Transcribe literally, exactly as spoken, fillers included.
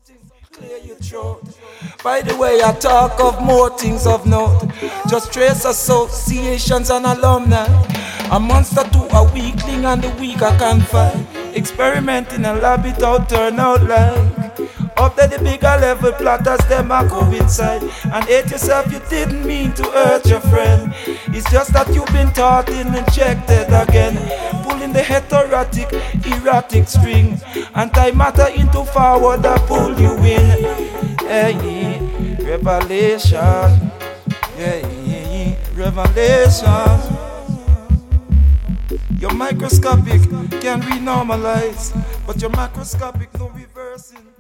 Clear your throat. By the way, I talk of more things of note. Just trace associations and alumni. A monster to a weakling and the weak I can fight. Experiment in a lab, it out turn out like. Up there the bigger level plotters, them a go inside. And hate yourself, you didn't mean to hurt your friend. It's just that you've been taught and injected again. Pulling the heterotic, erratic string. Anti-matter into forward that pull you in. Hey, revelation. Yeah, revelation. Your microscopic can renormalize, but your macroscopic no reversing.